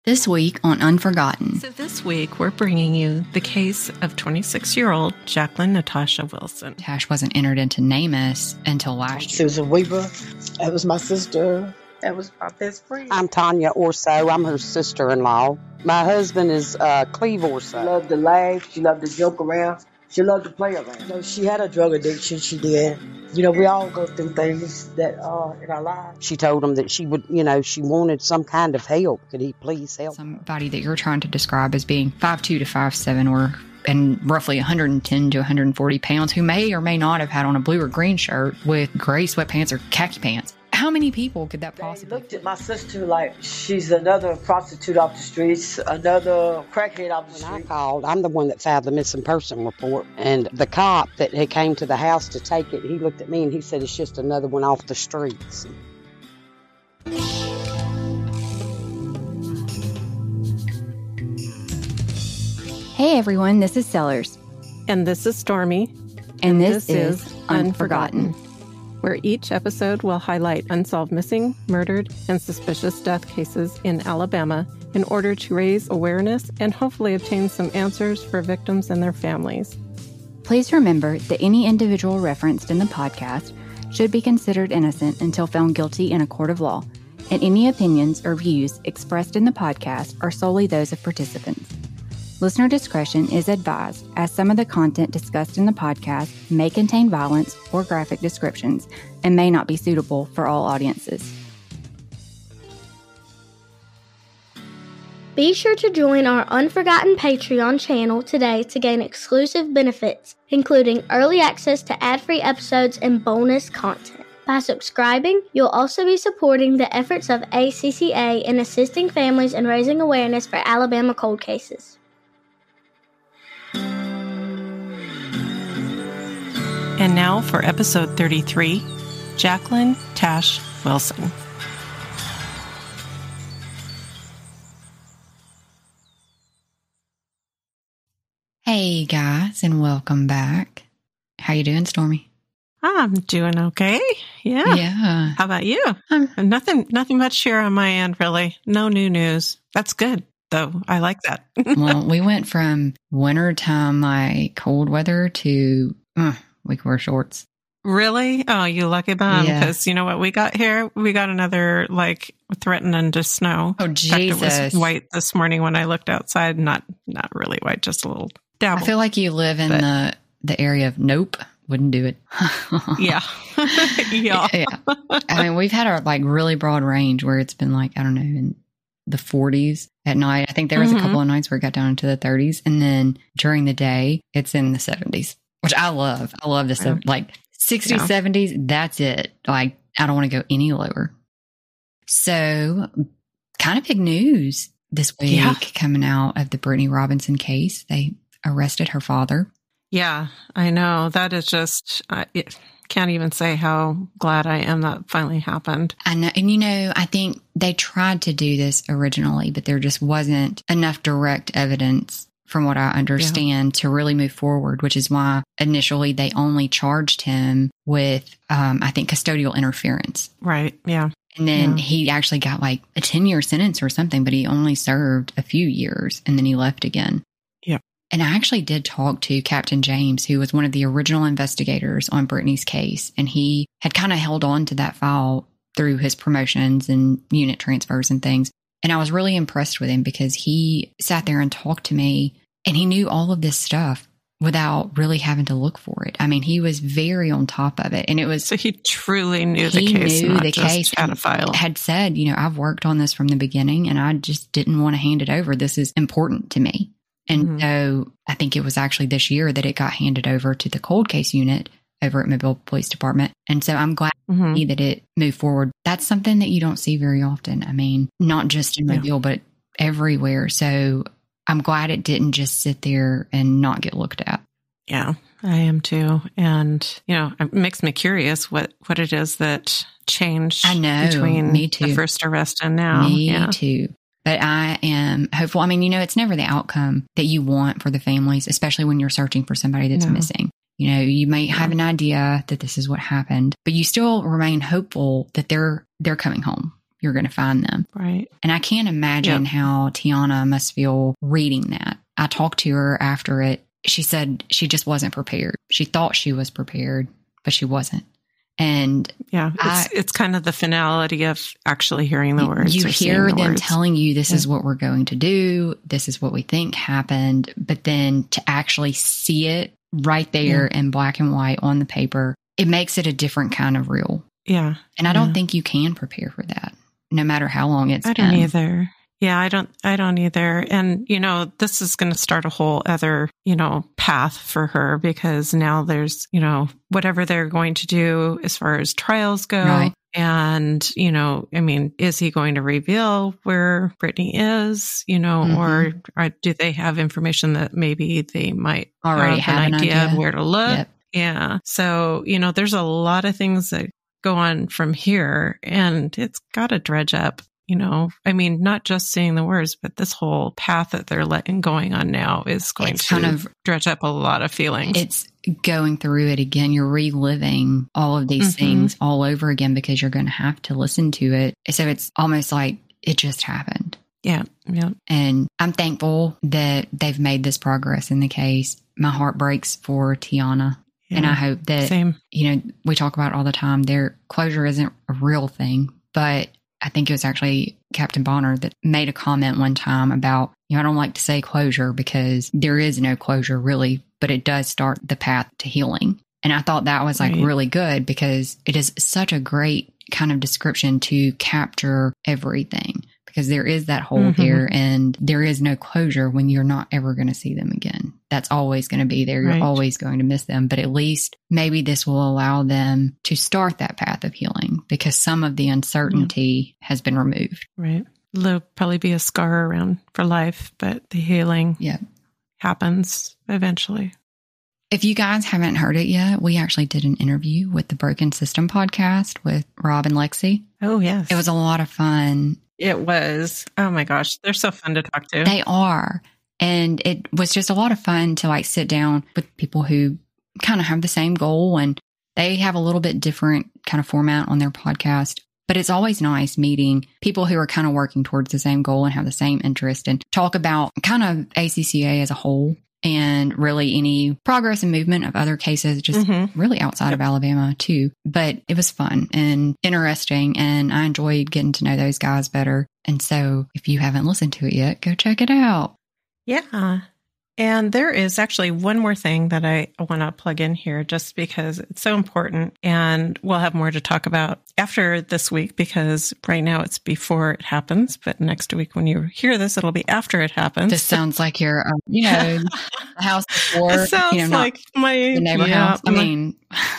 This week on Unforgotten. So this week, we're bringing you the case of 26-year-old Jacqueline Natasha Wilson. Tash wasn't entered into NamUs until last year. Susan Weaver, that was my sister. That was my best friend. I'm Tanya Orso. I'm her sister-in-law. My husband is Cleve Orso. She loved to laugh. She loved to joke around. She loved to play around. You know, she had a drug addiction. She did. You know, we all go through things that in our lives. She told him that she would, she wanted some kind of help. Could he please help? Somebody that you're trying to describe as being 5'2" to 5'7", and roughly 110 to 140 pounds, who may or may not have had on a blue or green shirt with gray sweatpants or khaki pants. How many people could that possibly? They looked at my sister like she's another prostitute off the streets, another crackhead off the street. When I called, I'm the one that filed the missing person report, and the cop that had came to the house to take it, he looked at me and he said it's just another one off the streets. Hey everyone, this is Sellers. And this is Stormy. And this is Unforgotten, where each episode will highlight unsolved missing, murdered, and suspicious death cases in Alabama in order to raise awareness and hopefully obtain some answers for victims and their families. Please remember that any individual referenced in the podcast should be considered innocent until found guilty in a court of law, and any opinions or views expressed in the podcast are solely those of participants. Listener discretion is advised, as some of the content discussed in the podcast may contain violence or graphic descriptions and may not be suitable for all audiences. Be sure to join our Unforgotten Patreon channel today to gain exclusive benefits, including early access to ad-free episodes and bonus content. By subscribing, you'll also be supporting the efforts of ACCA in assisting families and raising awareness for Alabama cold cases. And now for episode 33, Jacqueline Tash Wilson. Hey guys, and welcome back. How you doing, Stormy? I'm doing okay. Yeah. Yeah. How about you? Nothing much here on my end, really. No new news. That's good, though. I like that. Well, we went from wintertime, like cold weather, to we could wear shorts. Really? Oh, you lucky bum. Yeah. Because you know what we got here? We got another, threatening to snow. Oh, Jesus. In fact, it was white this morning when I looked outside. Not really white, just a little dabble. I feel like you live in the area of nope. Wouldn't do it. Yeah. Yeah. I mean, we've had our really broad range where it's been in the 40s at night. I think there was a couple of nights where it got down into the 30s. And then during the day, it's in the 70s, which I love. I love this. 60s, 70s, that's it. I don't want to go any lower. So kind of big news this week coming out of the Brittany Robinson case. They arrested her father. Yeah, I know. That is just, I can't even say how glad I am that finally happened. I know. And, I think they tried to do this originally, but there just wasn't enough direct evidence, from what I understand, to really move forward, which is why initially they only charged him with, I think, custodial interference. Right, yeah. And then he actually got a 10-year sentence or something, but he only served a few years and then he left again. Yeah. And I actually did talk to Captain James, who was one of the original investigators on Brittany's case. And he had kind of held on to that file through his promotions and unit transfers and things. And I was really impressed with him because he sat there and talked to me and he knew all of this stuff without really having to look for it. I mean, he was very on top of it. And it was... So he truly knew the case, he knew not the just case, had a file. Had said, I've worked on this from the beginning and I just didn't want to hand it over. This is important to me. And so I think it was actually this year that it got handed over to the cold case unit over at Mobile Police Department. And so I'm glad that it moved forward. That's something that you don't see very often. I mean, not just in Mobile, but everywhere. So I'm glad it didn't just sit there and not get looked at. Yeah, I am too. And, it makes me curious what it is that changed between me too. The first arrest and now. Me too. But I am hopeful. I mean, it's never the outcome that you want for the families, especially when you're searching for somebody that's missing. You might have an idea that this is what happened, but you still remain hopeful that they're coming home. you're going to find them. Right. And I can't imagine how Tiana must feel reading that. I talked to her after it. She said she just wasn't prepared. She thought she was prepared, but she wasn't. And it's kind of the finality of actually hearing the words. You hear them words. telling you this is what we're going to do. This is what we think happened. But then to actually see it right there in black and white on the paper, it makes it a different kind of real. Yeah. And I don't think you can prepare for that, no matter how long it's been. I don't either. Yeah, I don't either. And, this is going to start a whole other, path for her, because now there's, whatever they're going to do as far as trials go. Right. And, is he going to reveal where Brittany is, or do they have information that maybe they might already have an idea of where to look? Yep. Yeah. So, there's a lot of things that go on from here, and it's got to dredge up. Not just saying the words, but this whole path that they're going on now is going to kind of dredge up a lot of feelings. It's going through it again. You're reliving all of these things all over again, because you're going to have to listen to it. So it's almost like it just happened. Yeah. Yeah. And I'm thankful that they've made this progress in the case. My heart breaks for Tiana. Yeah, and I hope that, we talk about it all the time, their closure isn't a real thing, but I think it was actually Captain Bonner that made a comment one time about, I don't like to say closure because there is no closure really, but it does start the path to healing. And I thought that was really good, because it is such a great kind of description to capture everything, because there is that hole there, and there is no closure when you're not ever going to see them again. That's always going to be there. You're always going to miss them. But at least maybe this will allow them to start that path of healing, because some of the uncertainty has been removed. Right. There'll probably be a scar around for life, but the healing happens eventually. If you guys haven't heard it yet, we actually did an interview with the Broken System podcast with Rob and Lexi. Oh, yes. It was a lot of fun. It was. Oh, my gosh. They're so fun to talk to. They are. And it was just a lot of fun to sit down with people who kind of have the same goal, and they have a little bit different kind of format on their podcast. But it's always nice meeting people who are kind of working towards the same goal and have the same interest, and talk about kind of ACCA as a whole, and really any progress and movement of other cases, just really outside of Alabama too. But it was fun and interesting, and I enjoyed getting to know those guys better. And so if you haven't listened to it yet, go check it out. Yeah. And there is actually one more thing that I want to plug in here, just because it's so important, and we'll have more to talk about after this week, because right now it's before it happens, but next week when you hear this, it'll be after it happens. This sounds like your, the house before, it sounds like the neighbor house. I mean,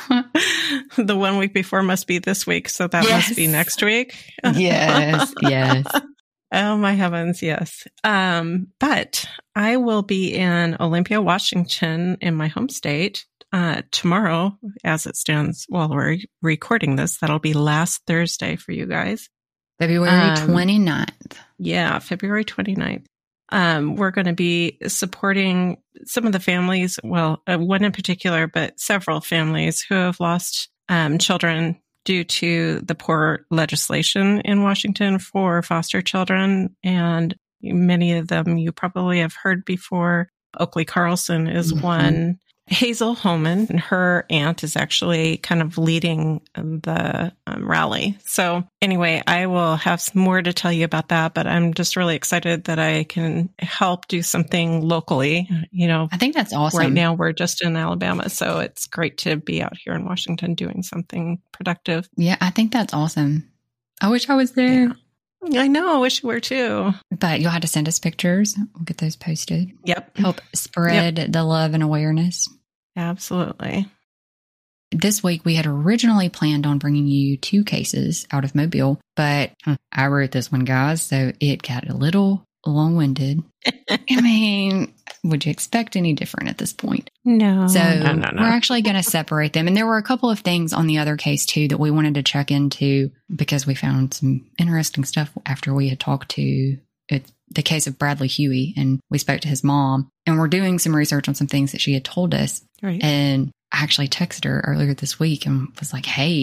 the 1 week before must be this week, so that must be next week. Yes. Oh, my heavens, yes. But I will be in Olympia, Washington, in my home state tomorrow, as it stands while we're recording this. That'll be last Thursday for you guys. February 29th. Yeah, February 29th. We're going to be supporting some of the families, one in particular, but several families who have lost children due to the poor legislation in Washington for foster children. And many of them you probably have heard before. Oakley Carlson is one. Hazel Holman, and her aunt is actually kind of leading the rally. So anyway, I will have some more to tell you about that, but I'm just really excited that I can help do something locally. I think that's awesome. Right now we're just in Alabama, so it's great to be out here in Washington doing something productive. Yeah, I think that's awesome. I wish I was there. Yeah. I know. I wish you were too. But you'll have to send us pictures. We'll get those posted. Yep. Help spread the love and awareness. Absolutely. This week, we had originally planned on bringing you 2 cases out of Mobile, but I wrote this one, guys, so it got a little long-winded. I mean, would you expect any different at this point? No. So no. We're actually going to separate them. And there were a couple of things on the other case, too, that we wanted to check into, because we found some interesting stuff after we had talked to the case of Bradley Huey, and we spoke to his mom, and we're doing some research on some things that she had told us. Right. And I actually texted her earlier this week and was like, hey,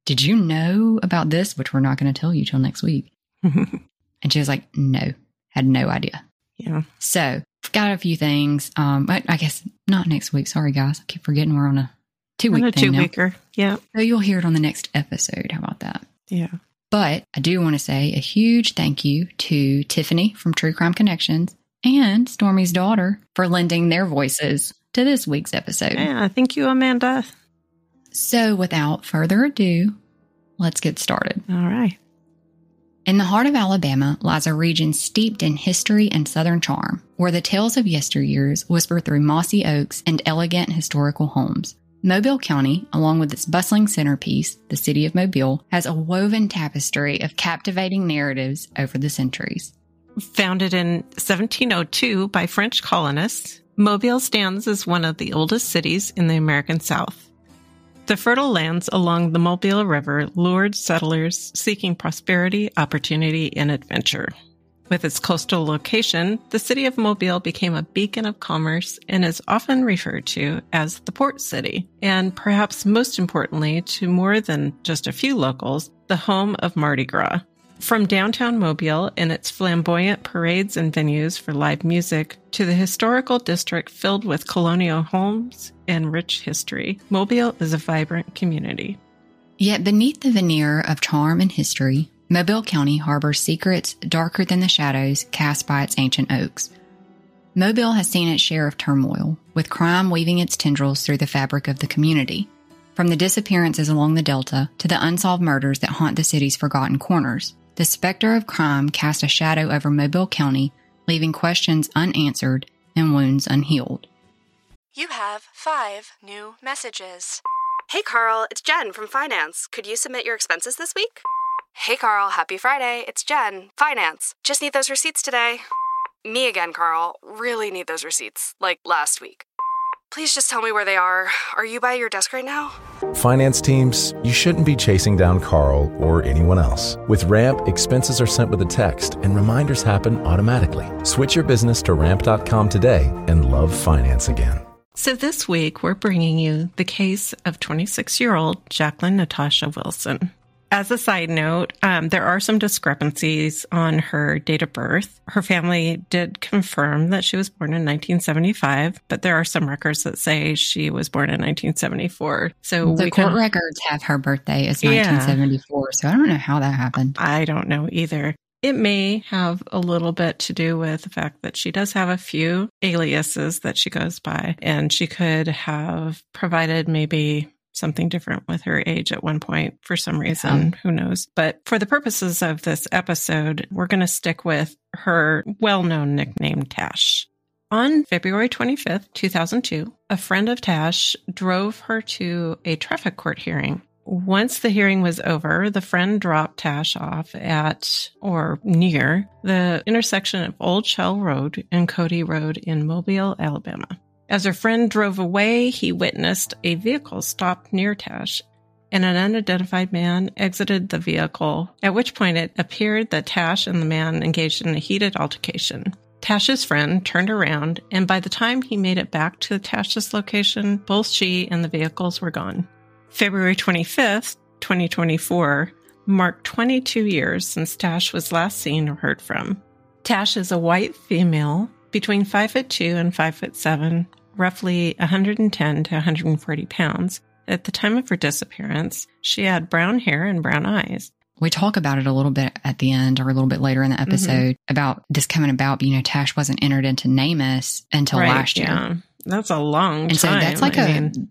did you know about this? Which we're not going to tell you till next week. And she was like, no, had no idea. Yeah. So got a few things. But I guess not next week. Sorry, guys. I keep forgetting we're on a 2-week thing now. 2-weeker. Yeah. So you'll hear it on the next episode. How about that? Yeah. But I do want to say a huge thank you to Tiffany from True Crime Connections and Stormy's daughter for lending their voices to this week's episode. Yeah. Thank you, Amanda. So without further ado, let's get started. All right. In the heart of Alabama lies a region steeped in history and Southern charm, where the tales of yesteryears whisper through mossy oaks and elegant historical homes. Mobile County, along with its bustling centerpiece, the city of Mobile, has a woven tapestry of captivating narratives over the centuries. Founded in 1702 by French colonists, Mobile stands as one of the oldest cities in the American South. The fertile lands along the Mobile River lured settlers seeking prosperity, opportunity, and adventure. With its coastal location, the city of Mobile became a beacon of commerce and is often referred to as the port city, and perhaps most importantly to more than just a few locals, the home of Mardi Gras. From downtown Mobile and its flamboyant parades and venues for live music to the historical district filled with colonial homes and rich history, Mobile is a vibrant community. Yet beneath the veneer of charm and history, Mobile County harbors secrets darker than the shadows cast by its ancient oaks. Mobile has seen its share of turmoil, with crime weaving its tendrils through the fabric of the community. From the disappearances along the Delta to the unsolved murders that haunt the city's forgotten corners, the specter of crime cast a shadow over Mobile County, leaving questions unanswered and wounds unhealed. You have 5 new messages. Hey Carl, it's Jen from Finance. Could you submit your expenses this week? Hey Carl, happy Friday. It's Jen, Finance. Just need those receipts today. Me again, Carl. Really need those receipts, like last week. Please just tell me where they are. Are you by your desk right now? Finance teams, you shouldn't be chasing down Carl or anyone else. With Ramp, expenses are sent with a text and reminders happen automatically. Switch your business to ramp.com today and love finance again. So this week, we're bringing you the case of 26-year-old Jacqueline Natasha Wilson. As a side note, there are some discrepancies on her date of birth. Her family did confirm that she was born in 1975, but there are some records that say she was born in 1974. So the court records have her birthday as 1974, so I don't know how that happened. I don't know either. It may have a little bit to do with the fact that she does have a few aliases that she goes by, and she could have provided maybe something different with her age at one point for some reason. Who knows? But for the purposes of this episode, we're going to stick with her well-known nickname, Tash. On February 25th, 2002, a friend of Tash drove her to a traffic court hearing. Once the hearing was over, the friend dropped Tash off at or near the intersection of Old Shell Road and Cody Road in Mobile, Alabama. As her friend drove away, he witnessed a vehicle stop near Tash, and an unidentified man exited the vehicle, at which point it appeared that Tash and the man engaged in a heated altercation. Tash's friend turned around, and by the time he made it back to Tash's location, both she and the vehicles were gone. February 25th, 2024, marked 22 years since Tash was last seen or heard from. Tash is a white female between 5'2" and 5'7", roughly 110 to 140 pounds. At the time of her disappearance, she had brown hair and brown eyes. We talk about it a little bit at the end or a little bit later in the episode about this coming about. You know, Tash wasn't entered into NamUs until last year. Yeah. That's a long time. And so that's like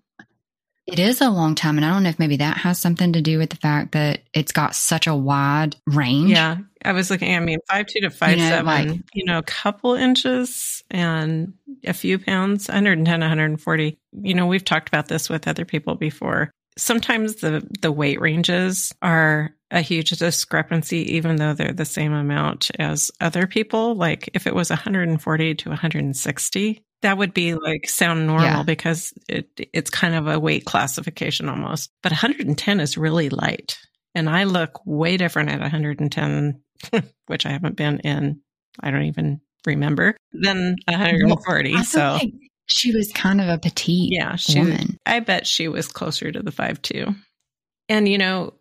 it is a long time. And I don't know if maybe that has something to do with the fact that it's got such a wide range. Yeah. I was looking, 5'2" to 5'7", a couple inches and a few pounds, 110, 140. We've talked about this with other people before. Sometimes the weight ranges are a huge discrepancy, even though they're the same amount as other people. Like if it was 140 to 160, that would be sound normal because it's kind of a weight classification almost. But 110 is really light. And I look way different at 110, which I haven't been in, I don't even remember, than 140. Well, I feel like she was kind of a petite woman. I bet she was closer to the 5'2". And,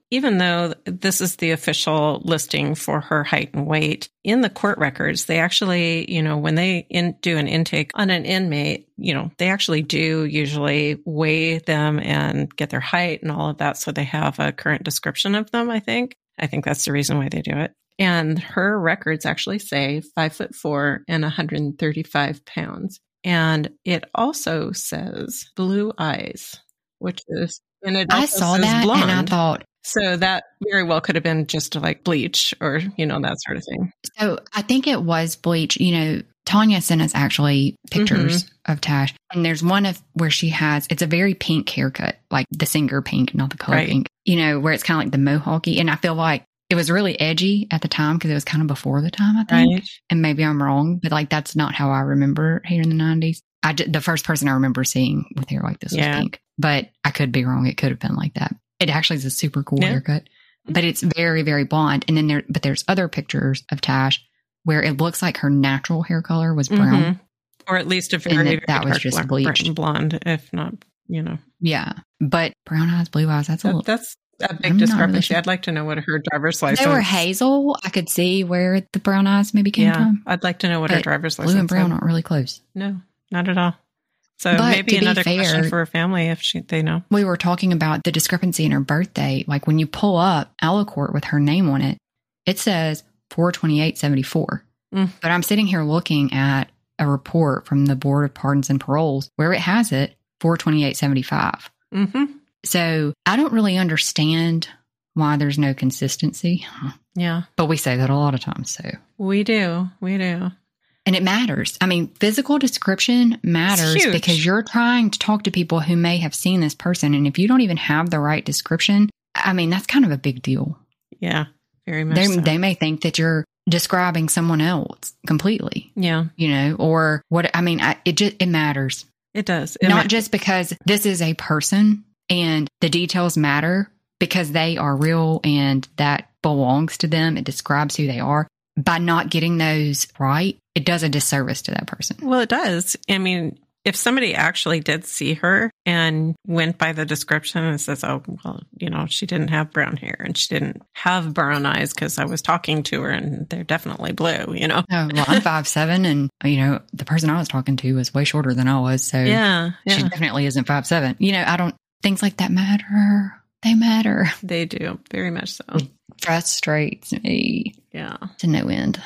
even though this is the official listing for her height and weight, in the court records, they actually, when they do an intake on an inmate, they actually do usually weigh them and get their height and all of that. So they have a current description of them, I think. I think that's the reason why they do it. And her records actually say 5'4" and 135 pounds. And it also says blue eyes, which is, and it also I saw says that blonde. and I thought, so that very well could have been just like bleach or, that sort of thing. so I think it was bleach. Tanya sent us actually pictures of Tash. And there's one of where she has, it's a very pink haircut, like the singer pink, not the color pink, where it's kind of like the mohawky. And I feel like it was really edgy at the time because it was kind of before the time, I think. Right. And maybe I'm wrong, but like that's not how I remember hair in the 90s. The first person I remember seeing with hair like this was pink, but I could be wrong. It could have been like that. It actually is a super cool haircut, but it's very, very blonde. And then there's other pictures of Tash where it looks like her natural hair color was brown. Or at least a very that was just bleached blonde, if not, Yeah. But brown eyes, blue eyes, that's a big discrepancy. I'd like to know what her driver's license. They were hazel. I could see where the brown eyes maybe came from. I'd like to know what her driver's license. Blue and brown aren't really close. No, not at all. So maybe another question for her family if they know. We were talking about the discrepancy in her birthday. Like when you pull up Alicourt with her name on it, it says 4/28/74. But I'm sitting here looking at a report from the Board of Pardons and Paroles where it has it 4/28/75. So I don't really understand why there's no consistency. Yeah. But we say that a lot of times. So we do. And it matters. I mean, physical description matters because you're trying to talk to people who may have seen this person. And if you don't even have the right description, I mean, that's kind of a big deal. Yeah, very much so. They may think that you're describing someone else completely. Yeah. Or what, I mean, it matters. It does. Not just because this is a person and the details matter because they are real and that belongs to them. It describes who they are. By not getting those right, it does a disservice to that person. Well, it does. I mean, if somebody actually did see her and went by the description and says, oh, well, she didn't have brown hair and she didn't have brown eyes because I was talking to her and they're definitely blue, Oh, well, I'm 5'7", and, the person I was talking to was way shorter than I was. So she definitely isn't 5'7". Things like that matter. They matter. They do. Very much so. It frustrates me. Yeah. To no end.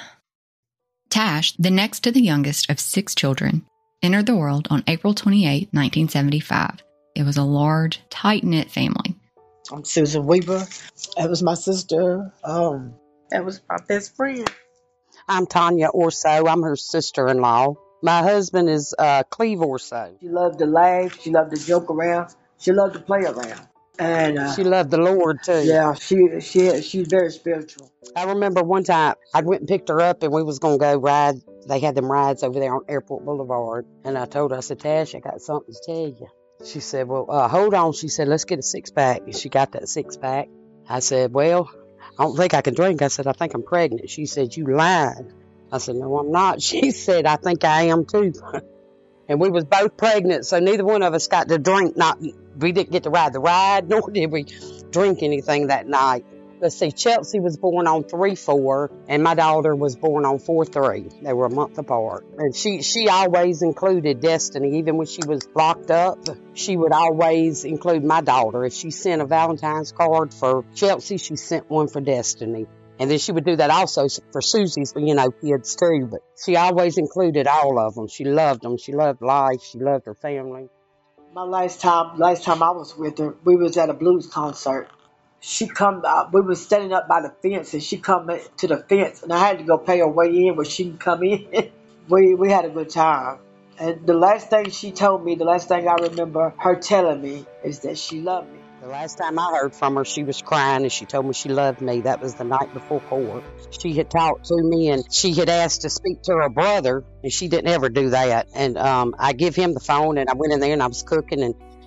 Tash, the next to the youngest of 6 children, entered the world on April 28, 1975. It was a large, tight-knit family. I'm Susan Weaver. That was my sister. That was my best friend. I'm Tanya Orso. I'm her sister-in-law. My husband is Cleve Orso. She loved to laugh. She loved to joke around. She loved to play around. And she loved the Lord, too. Yeah, she's very spiritual. I remember one time I went and picked her up and we was going to go ride. They had them rides over there on Airport Boulevard. And I told her, I said, Tash, I got something to tell you. She said, well, hold on. She said, let's get a 6-pack. And she got that 6-pack. I said, well, I don't think I can drink. I said, I think I'm pregnant. She said, you lied. I said, no, I'm not. She said, I think I am, too. And we was both pregnant, so neither one of us got to drink. We didn't get to ride the ride, nor did we drink anything that night. Let's see, Chelsea was born on 3/4, and my daughter was born on 4/3. They were a month apart. And she always included Destiny. Even when she was locked up, she would always include my daughter. If she sent a Valentine's card for Chelsea, she sent one for Destiny. And then she would do that also for Susie's, kids too. But she always included all of them. She loved them. She loved life. She loved her family. My last time I was with her, we was at a blues concert. She come out, we was standing up by the fence, and she come to the fence, and I had to go pay her way in where she can come in. We had a good time. And the last thing she told me, the last thing I remember her telling me is that she loved me. The last time I heard from her, she was crying and she told me she loved me. That was the night before court. She had talked to me and she had asked to speak to her brother, and she didn't ever do that. And I give him the phone, and I went in there and I was cooking, and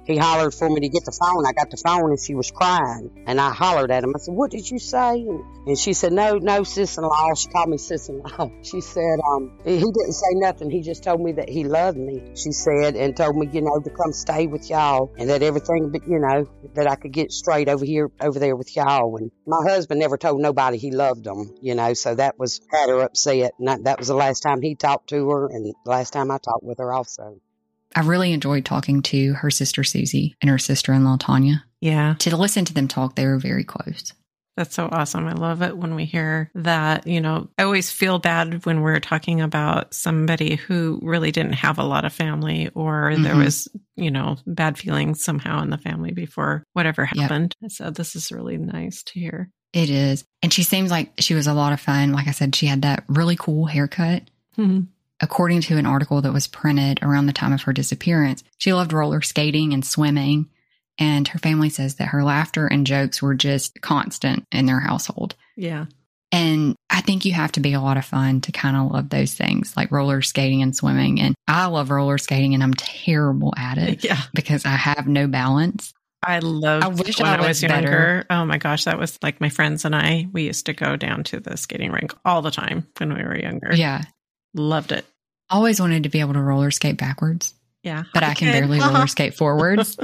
he hollered for me to get the phone. I got the phone and she was crying. And I hollered at him. I said, what did you say? And she said, no, sis-in-law. She called me sis-in-law. She said, he didn't say nothing. He just told me that he loved me, she said, and told me, to come stay with y'all and that everything, that I could get straight over there with y'all. And my husband never told nobody he loved them, so that had her upset. And that was the last time he talked to her and the last time I talked with her also. I really enjoyed talking to her sister Susie and her sister-in-law Tanya. Yeah. To listen to them talk, they were very close. That's so awesome. I love it when we hear that. I always feel bad when we're talking about somebody who really didn't have a lot of family or there was, bad feelings somehow in the family before whatever happened. Yep. So this is really nice to hear. It is. And she seems like she was a lot of fun. Like I said, she had that really cool haircut. Mm-hmm. According to an article that was printed around the time of her disappearance, she loved roller skating and swimming. And her family says that her laughter and jokes were just constant in their household. Yeah. And I think you have to be a lot of fun to kind of love those things like roller skating and swimming. And I love roller skating and I'm terrible at it because I have no balance. I wish when I was younger. Oh my gosh, that was like my friends and I, we used to go down to the skating rink all the time when we were younger. Yeah. Loved it. Always wanted to be able to roller skate backwards. Yeah. But I can barely roller skate forwards.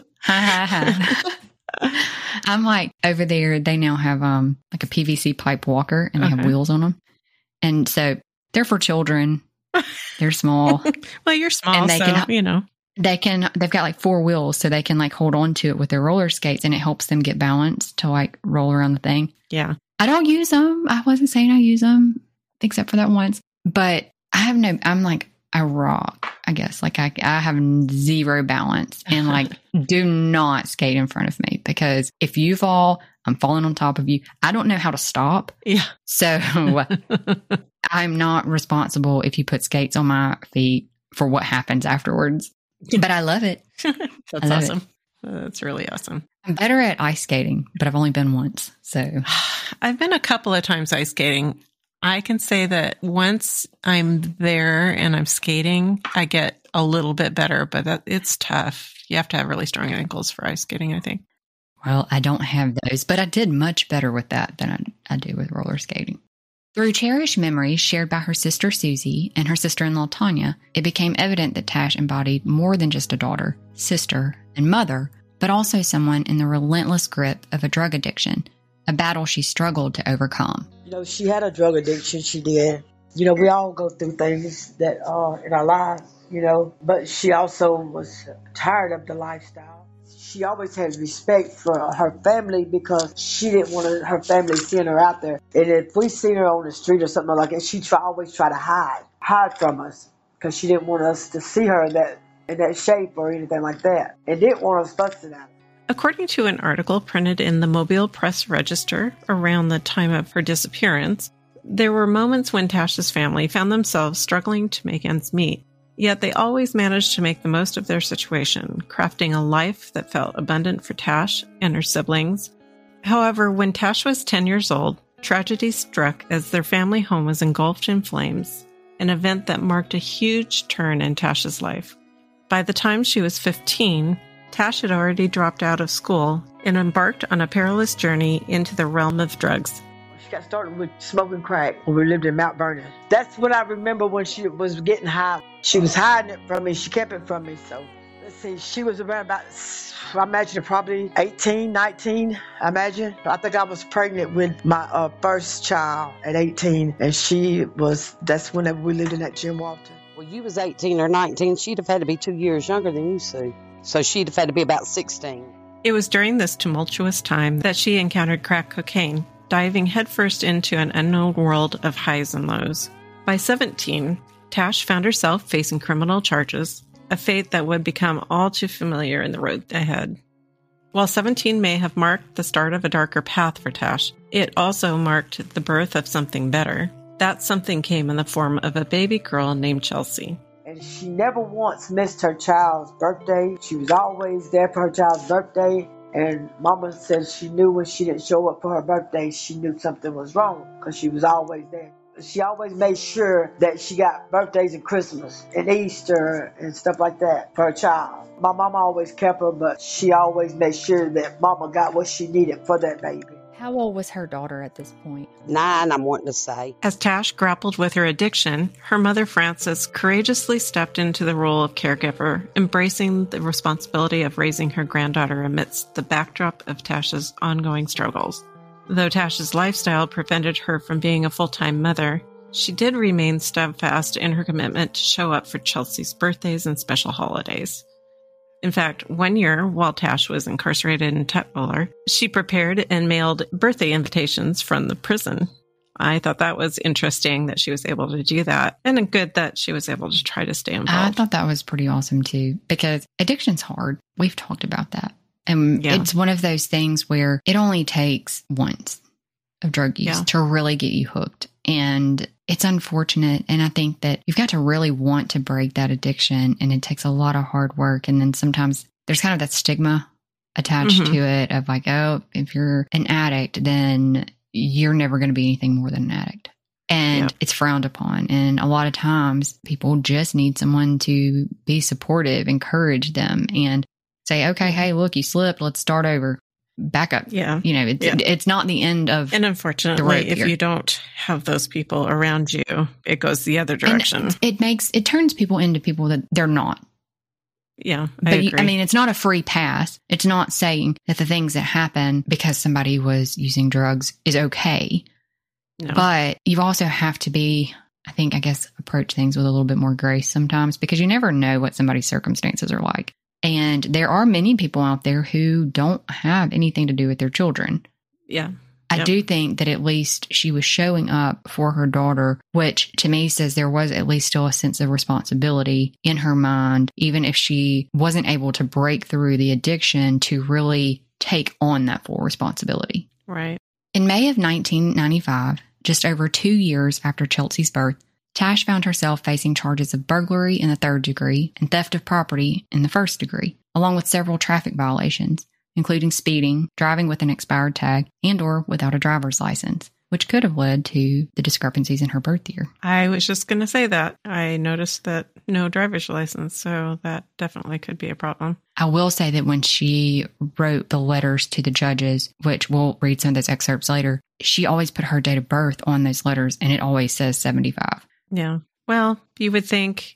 I'm like over there, they now have like a PVC pipe walker and they have wheels on them. And so they're for children. They're small. Well, you're small, and they've got like 4 wheels so they can like hold on to it with their roller skates and it helps them get balance to like roll around the thing. Yeah. I don't use them. I wasn't saying I use them except for that once, but I'm like a rock, I guess. Like I have zero balance and like do not skate in front of me because if you fall, I'm falling on top of you. I don't know how to stop. Yeah. So I'm not responsible if you put skates on my feet for what happens afterwards. But I love it. That's awesome. That's really awesome. I'm better at ice skating, but I've only been once. So I've been a couple of times ice skating. I can say that once I'm there and I'm skating, I get a little bit better, but it's tough. You have to have really strong ankles for ice skating, I think. Well, I don't have those, but I did much better with that than I do with roller skating. Through cherished memories shared by her sister Susie and her sister-in-law Tanya, it became evident that Tash embodied more than just a daughter, sister, and mother, but also someone in the relentless grip of a drug addiction, a battle she struggled to overcome. She had a drug addiction, she did. We all go through things that are in our lives, but she also was tired of the lifestyle. She always had respect for her family because she didn't want her family seeing her out there. And if we seen her on the street or something like that, she'd always try to hide from us because she didn't want us to see her in that shape or anything like that. And didn't want us fussing at her. According to an article printed in the Mobile Press Register around the time of her disappearance, there were moments when Tash's family found themselves struggling to make ends meet. Yet they always managed to make the most of their situation, crafting a life that felt abundant for Tash and her siblings. However, when Tash was 10 years old, tragedy struck as their family home was engulfed in flames, an event that marked a huge turn in Tash's life. By the time she was 15, Tash had already dropped out of school and embarked on a perilous journey into the realm of drugs. She got started with smoking crack when we lived in Mount Vernon. That's when I remember when she was getting high. She was hiding it from me. She kept it from me. So, let's see, she was around about, I imagine probably 18, 19, I imagine. I think I was pregnant with my first child at 18. And that's when we lived in that Jim Walton. Well, you was 18 or 19. She'd have had to be 2 years younger than you, Sue. So she'd have had to be about 16. It was during this tumultuous time that she encountered crack cocaine, diving headfirst into an unknown world of highs and lows. By 17, Tash found herself facing criminal charges, a fate that would become all too familiar in the road ahead. While 17 may have marked the start of a darker path for Tash, it also marked the birth of something better. That something came in the form of a baby girl named Chelsea. And she never once missed her child's birthday. She was always there for her child's birthday. And Mama said she knew when she didn't show up for her birthday, she knew something was wrong because she was always there. She always made sure that she got birthdays and Christmas and Easter and stuff like that for her child. My mama always kept her, but she always made sure that mama got what she needed for that baby. How old was her daughter at this point? 9, I'm wanting to say. As Tash grappled with her addiction, her mother, Frances, courageously stepped into the role of caregiver, embracing the responsibility of raising her granddaughter amidst the backdrop of Tash's ongoing struggles. Though Tash's lifestyle prevented her from being a full-time mother, she did remain steadfast in her commitment to show up for Chelsea's birthdays and special holidays. In fact, one year, while Tash was incarcerated in Tutwiler, she prepared and mailed birthday invitations from the prison. I thought that was interesting that she was able to do that, and good that she was able to try to stay involved. I thought that was pretty awesome, too, because addiction's hard. We've talked about that. And it's one of those things where it only takes once of drug use to really get you hooked. And it's unfortunate. And I think that you've got to really want to break that addiction. And it takes a lot of hard work. And then sometimes there's kind of that stigma attached to it of like, oh, if you're an addict, then you're never going to be anything more than an addict. And it's frowned upon. And a lot of times people just need someone to be supportive, encourage them, and say, okay, hey, look, you slipped. Let's start over. Back up. Yeah. You know, it's not the end of And unfortunately, if you don't have those people around you, it goes the other direction. And it turns people into people that they're not. Yeah, I agree. I mean, it's not a free pass. It's not saying that the things that happen because somebody was using drugs is okay. No. But you also have to be, I guess, approach things with a little bit more grace sometimes, because you never know what somebody's circumstances are like. And there are many people out there who don't have anything to do with their children. Yeah. I do think that at least she was showing up for her daughter, which to me says there was at least still a sense of responsibility in her mind, even if she wasn't able to break through the addiction, to really take on that full responsibility. Right. In May of 1995, just over 2 years after Chelsea's birth, Tash found herself facing charges of burglary in the 3rd degree and theft of property in the 1st degree, along with several traffic violations, including speeding, driving with an expired tag, and/or without a driver's license, which could have led to the discrepancies in her birth year. I was just going to say that. I noticed that no driver's license, so that definitely could be a problem. I will say that when she wrote the letters to the judges, which we'll read some of those excerpts later, she always put her date of birth on those letters, and it always says 75. Yeah. Well, you would think,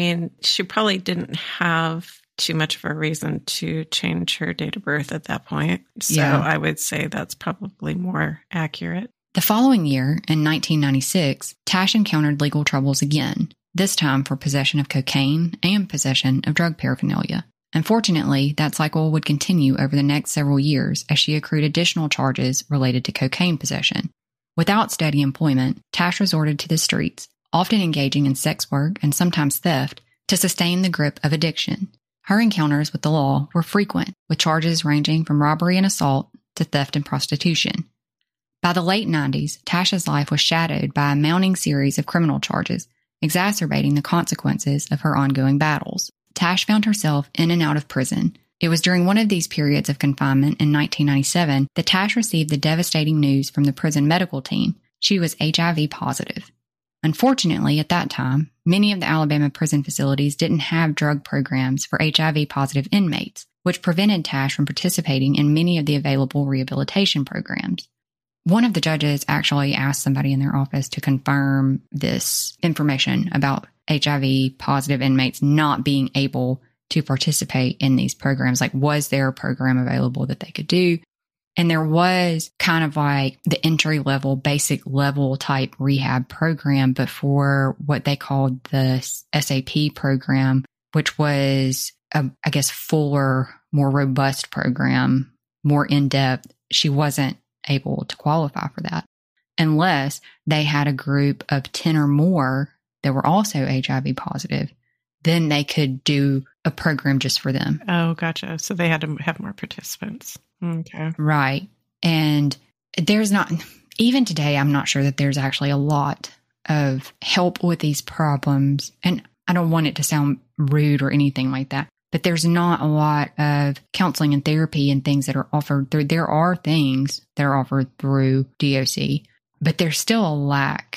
she probably didn't have too much of a reason to change her date of birth at that point. So I would say that's probably more accurate. The following year, in 1996, Tash encountered legal troubles again, this time for possession of cocaine and possession of drug paraphernalia. Unfortunately, that cycle would continue over the next several years as she accrued additional charges related to cocaine possession. Without steady employment, Tash resorted to the streets, often engaging in sex work and sometimes theft, to sustain the grip of addiction. Her encounters with the law were frequent, with charges ranging from robbery and assault to theft and prostitution. By the late 90s, Tash's life was shadowed by a mounting series of criminal charges, exacerbating the consequences of her ongoing battles. Tash found herself in and out of prison. It was during one of these periods of confinement in 1997 that Tash received the devastating news from the prison medical team. She was HIV positive. Unfortunately, at that time, many of the Alabama prison facilities didn't have drug programs for HIV-positive inmates, which prevented Tash from participating in many of the available rehabilitation programs. One of the judges actually asked somebody in their office to confirm this information about HIV-positive inmates not being able to participate in these programs. Like, was there a program available that they could do? And there was kind of like the entry-level, basic level type rehab program, but for what they called the SAP program, which was, I guess, fuller, more robust program, more in-depth. She wasn't able to qualify for that unless they had a group of 10 or more that were also HIV positive. Then they could do a program just for them. Oh, gotcha. So they had to have more participants. Okay. Right. And there's not, even today, I'm not sure that there's actually a lot of help with these problems. And I don't want it to sound rude or anything like that, but there's not a lot of counseling and therapy and things that are offered through. There are things that are offered through DOC, but there's still a lack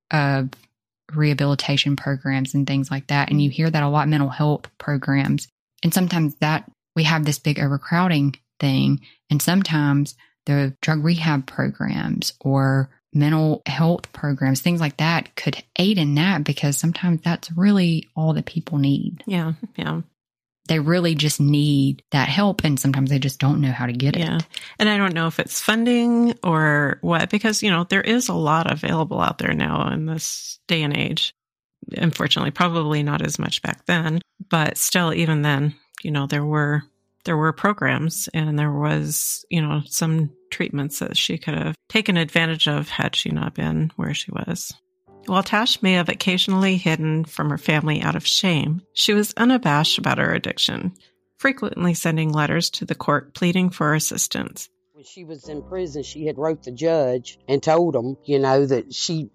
of rehabilitation programs and things like that. And you hear that a lot, mental health programs. And sometimes that we have this big overcrowding thing. And sometimes the drug rehab programs or mental health programs, things like that could aid in that, because sometimes that's really all that people need. Yeah. They really just need that help, and sometimes they just don't know how to get it. And I don't know if it's funding or what, because, there is a lot available out there now in this day and age. Unfortunately, probably not as much back then, but still, even then, there were programs, and there was, some treatments that she could have taken advantage of had she not been where she was. While Tash may have occasionally hidden from her family out of shame, she was unabashed about her addiction, frequently sending letters to the court pleading for assistance. When she was in prison, she had wrote the judge and told him, that she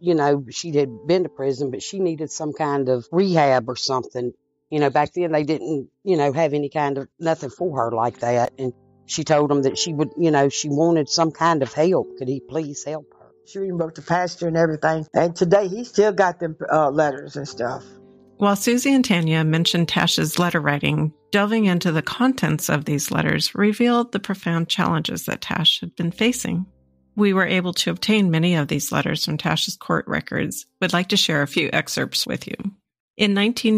had been to prison, but she needed some kind of rehab or something. Back then they didn't, have any kind of nothing for her like that. And she told him that she would, she wanted some kind of help. Could he please help her? She even wrote the pastor and everything. And today he still got them letters and stuff. While Susie and Tanya mentioned Tash's letter writing, delving into the contents of these letters revealed the profound challenges that Tash had been facing. We were able to obtain many of these letters from Tash's court records. We'd like to share a few excerpts with you. In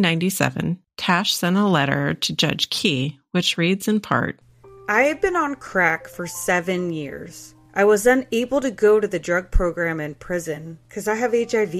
1997, Tash sent a letter to Judge Key, which reads in part, I have been on crack for 7 years. I was unable to go to the drug program in prison because I have HIV,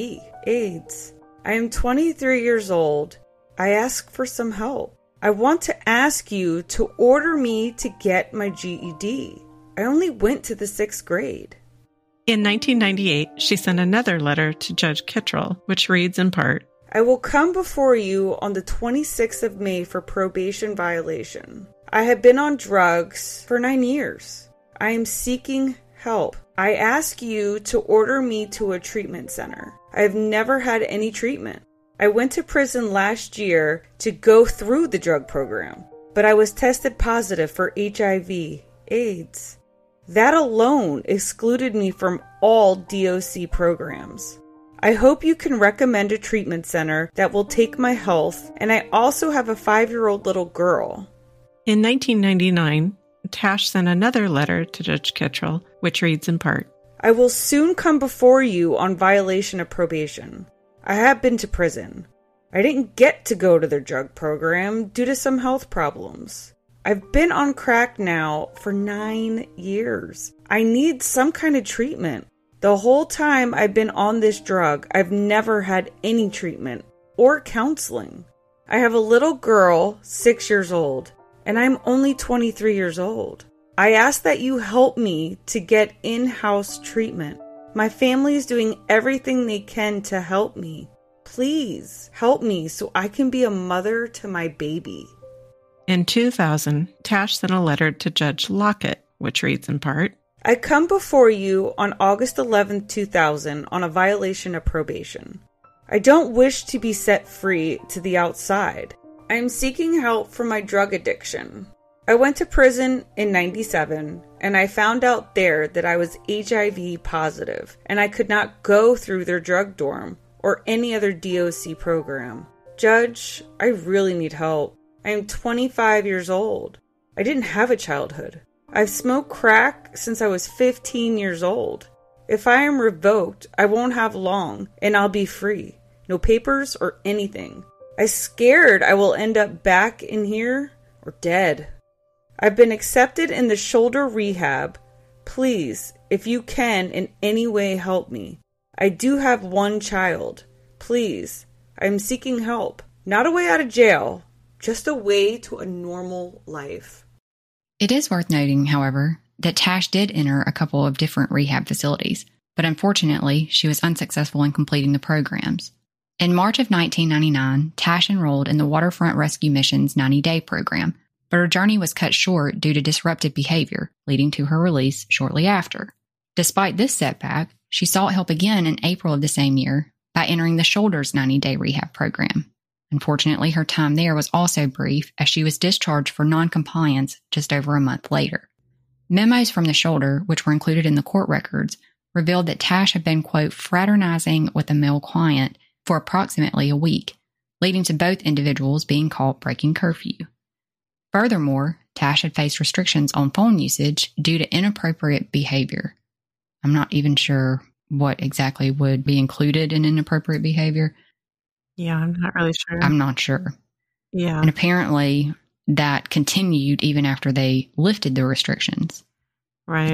AIDS. I am 23 years old. I ask for some help. I want to ask you to order me to get my GED. I only went to the 6th grade. In 1998, she sent another letter to Judge Kittrell, which reads in part, I will come before you on the 26th of May for probation violation. I have been on drugs for 9 years. I am seeking help. I ask you to order me to a treatment center. I have never had any treatment. I went to prison last year to go through the drug program, but I was tested positive for HIV, AIDS. That alone excluded me from all DOC programs. I hope you can recommend a treatment center that will take my health, and I also have a 5-year-old little girl. In 1999, Tash sent another letter to Judge Kittrell, which reads in part, I will soon come before you on violation of probation. I have been to prison. I didn't get to go to their drug program due to some health problems. I've been on crack now for 9 years. I need some kind of treatment. The whole time I've been on this drug, I've never had any treatment or counseling. I have a little girl, 6 years old, and I'm only 23 years old. I ask that you help me to get in-house treatment. My family is doing everything they can to help me. Please help me so I can be a mother to my baby. In 2000, Tash sent a letter to Judge Lockett, which reads in part, I come before you on August 11, 2000 on a violation of probation. I don't wish to be set free to the outside. I am seeking help for my drug addiction. I went to prison in 97 and I found out there that I was HIV positive and I could not go through their drug dorm or any other DOC program. Judge, I really need help. I am 25 years old. I didn't have a childhood. I've smoked crack since I was 15 years old. If I am revoked, I won't have long and I'll be free. No papers or anything. I'm scared I will end up back in here or dead. I've been accepted in the shoulder rehab. Please, if you can in any way help me. I do have one child. Please, I'm seeking help. Not a way out of jail, just a way to a normal life. It is worth noting, however, that Tash did enter a couple of different rehab facilities, but unfortunately, she was unsuccessful in completing the programs. In March of 1999, Tash enrolled in the Waterfront Rescue Mission's 90-day program, but her journey was cut short due to disruptive behavior, leading to her release shortly after. Despite this setback, she sought help again in April of the same year by entering the Shoulders 90-day rehab program. Unfortunately, her time there was also brief, as she was discharged for noncompliance just over a month later. Memos from the Shoulder, which were included in the court records, revealed that Tash had been, quote, fraternizing with a male client for approximately a week, leading to both individuals being caught breaking curfew. Furthermore, Tash had faced restrictions on phone usage due to inappropriate behavior. I'm not even sure what exactly would be included in inappropriate behavior. Yeah, I'm not really sure. I'm not sure. Yeah. And apparently that continued even after they lifted the restrictions. Right.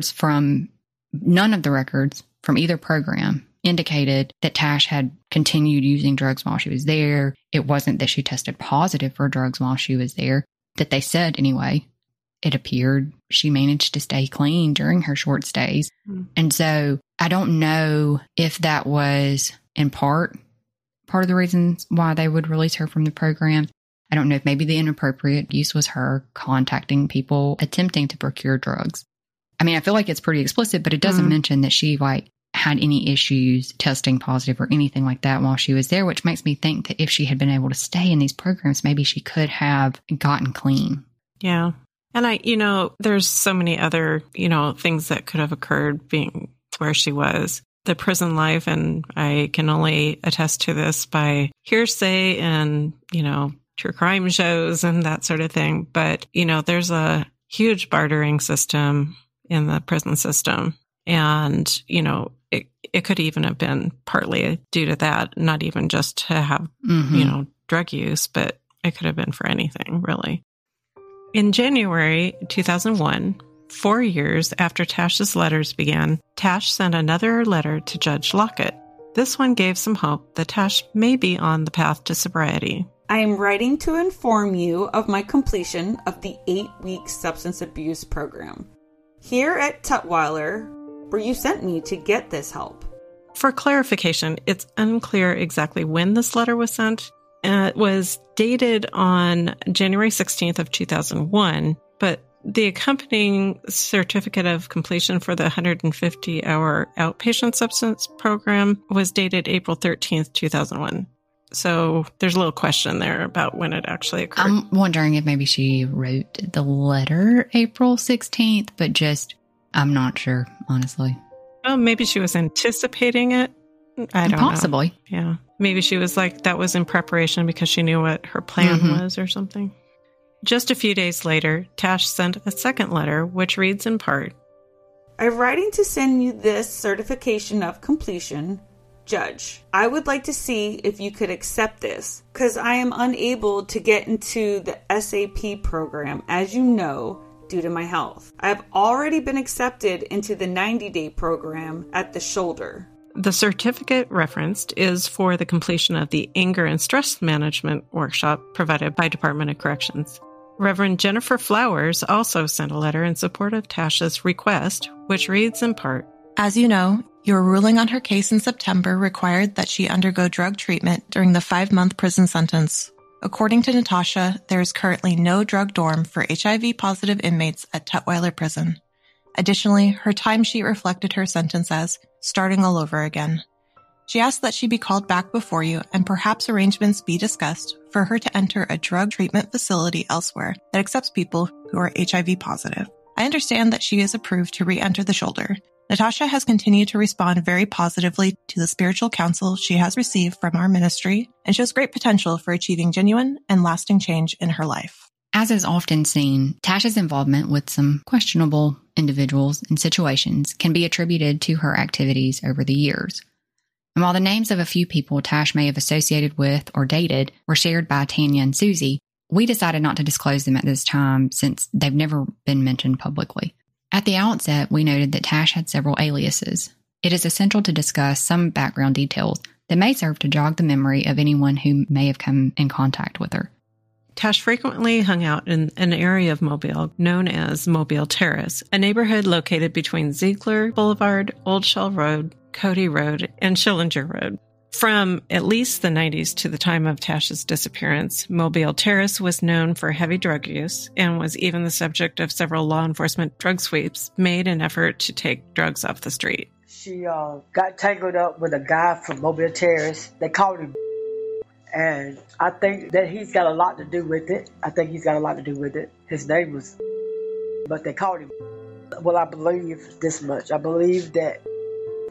None of the records from either program indicated that Tash had continued using drugs while she was there. It wasn't that she tested positive for drugs while she was there, that they said anyway. It appeared she managed to stay clean during her short stays. And so I don't know if that was in part of the reasons why they would release her from the program. I don't know if maybe the inappropriate use was her contacting people attempting to procure drugs. I mean, I feel like it's pretty explicit, but it doesn't mention that she had any issues testing positive or anything like that while she was there, which makes me think that if she had been able to stay in these programs, maybe she could have gotten clean. Yeah. And there's so many other, things that could have occurred being where she was. The prison life, and I can only attest to this by hearsay and, true crime shows and that sort of thing. But, there's a huge bartering system in the prison system. And, it could even have been partly due to that, not even just to have, drug use, but it could have been for anything, really. In January 2001, 4 years after Tash's letters began, Tash sent another letter to Judge Lockett. This one gave some hope that Tash may be on the path to sobriety. I am writing to inform you of my completion of the 8-week substance abuse program. Here at Tutwiler, where you sent me to get this help. For clarification, it's unclear exactly when this letter was sent. It was dated on January 16th of 2001, but the accompanying certificate of completion for the 150-hour outpatient substance program was dated April 13th, 2001. So there's a little question there about when it actually occurred. I'm wondering if maybe she wrote the letter April 16th, but I'm not sure, honestly. Oh, maybe she was anticipating it. I don't know. Possibly. Yeah. Maybe she was that was in preparation because she knew what her plan was or something. Just a few days later, Tash sent a second letter, which reads in part, I'm writing to send you this certification of completion. Judge, I would like to see if you could accept this, because I am unable to get into the SAP program, as you know, due to my health. I have already been accepted into the 90-day program at the Shoulder. The certificate referenced is for the completion of the anger and stress management workshop provided by Department of Corrections. Reverend Jennifer Flowers also sent a letter in support of Tash's request, which reads in part, As you know, your ruling on her case in September required that she undergo drug treatment during the 5-month prison sentence. According to Natasha, there is currently no drug dorm for HIV-positive inmates at Tutwiler Prison. Additionally, her timesheet reflected her sentence as starting all over again. She asked that she be called back before you and perhaps arrangements be discussed for her to enter a drug treatment facility elsewhere that accepts people who are HIV positive. I understand that she is approved to re-enter the Shoulder. Natasha has continued to respond very positively to the spiritual counsel she has received from our ministry and shows great potential for achieving genuine and lasting change in her life. As is often seen, Tash's involvement with some questionable individuals and situations can be attributed to her activities over the years. And while the names of a few people Tash may have associated with or dated were shared by Tanya and Susie, we decided not to disclose them at this time since they've never been mentioned publicly. At the outset, we noted that Tash had several aliases. It is essential to discuss some background details that may serve to jog the memory of anyone who may have come in contact with her. Tash frequently hung out in an area of Mobile known as Mobile Terrace, a neighborhood located between Ziegler Boulevard, Old Shell Road, Cody Road, and Schillinger Road. From at least the 90s to the time of Tash's disappearance, Mobile Terrace was known for heavy drug use and was even the subject of several law enforcement drug sweeps made in an effort to take drugs off the street. She got tangled up with a guy from Mobile Terrace. They called him, and I think that he's got a lot to do with it. His name was, but they called him. Well, I believe this much. I believe that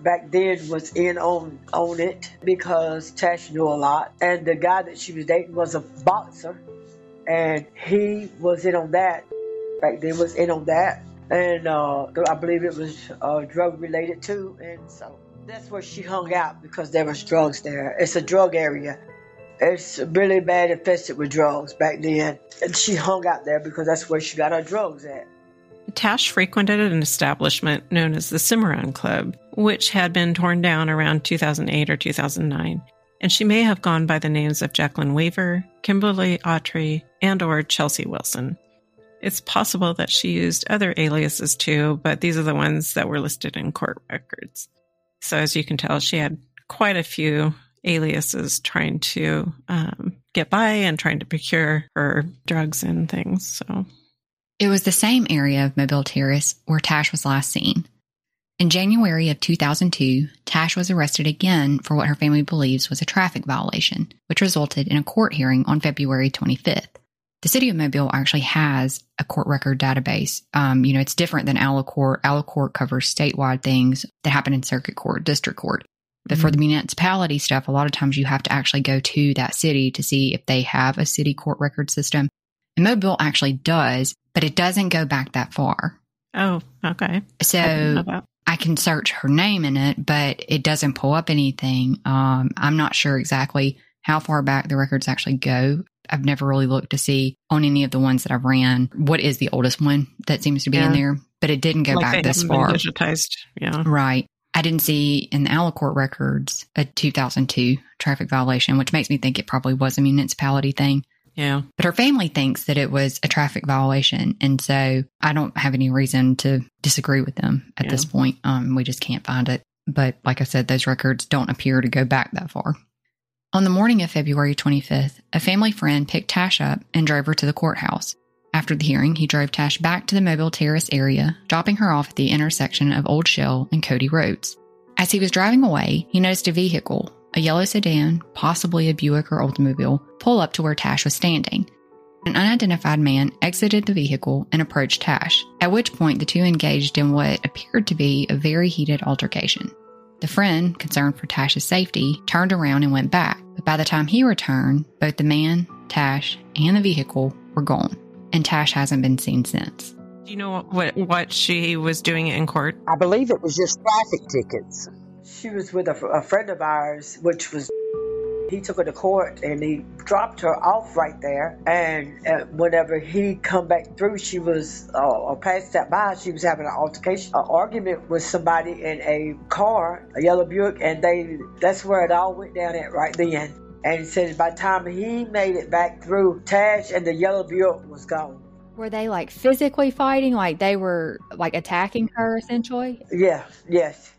back then was in on it because Tash knew a lot. And the guy that she was dating was a boxer, and he was in on that. Back then was in on that. And I believe it was drug related too. And so that's where she hung out because there was drugs there. It's a drug area. It's really bad infested with drugs back then. And she hung out there because that's where she got her drugs at. Tash frequented an establishment known as the Cimarron Club, which had been torn down around 2008 or 2009. And she may have gone by the names of Jacqueline Weaver, Kimberly Autry, and or Chelsea Wilson. It's possible that she used other aliases too, but these are the ones that were listed in court records. So as you can tell, she had quite a few aliases trying to get by and trying to procure her drugs and things. So it was the same area of Mobile Terrace where Tash was last seen. In January of 2002, Tash was arrested again for what her family believes was a traffic violation, which resulted in a court hearing on February 25th. The city of Mobile actually has a court record database. It's different than Alicourt. Alicourt covers statewide things that happen in circuit court, district court. But for the municipality stuff, a lot of times you have to actually go to that city to see if they have a city court record system. And Mobile actually does, but it doesn't go back that far. Oh, okay. So I can search her name in it, but it doesn't pull up anything. I'm not sure exactly how far back the records actually go. I've never really looked to see on any of the ones that I've ran what is the oldest one that seems to be in there, but it didn't go back this far. Digitized, yeah. Right. I didn't see in the Alicourt records a 2002 traffic violation, which makes me think it probably was a municipality thing. Yeah. But her family thinks that it was a traffic violation. And so I don't have any reason to disagree with them at this point. We just can't find it. But like I said, those records don't appear to go back that far. On the morning of February 25th, a family friend picked Tash up and drove her to the courthouse. After the hearing, he drove Tash back to the Mobile Terrace area, dropping her off at the intersection of Old Shell and Cody Roads. As he was driving away, he noticed a vehicle, a yellow sedan, possibly a Buick or Oldsmobile, pull up to where Tash was standing. An unidentified man exited the vehicle and approached Tash, at which point the two engaged in what appeared to be a very heated altercation. The friend, concerned for Tash's safety, turned around and went back, but by the time he returned, both the man, Tash, and the vehicle were gone, and Tash hasn't been seen since. Do you know what she was doing in court? I believe it was just traffic tickets. She was with a friend of ours, which was, he took her to court and he dropped her off right there. And whenever he come back through, she was, or passed that by, she was having an altercation, an argument with somebody in a car, a yellow Buick, and that's where it all went down at right then. And he said by the time he made it back through, Tash and the yellow Buick was gone. Were they like physically fighting? Like they were like attacking her essentially? Yeah, yes.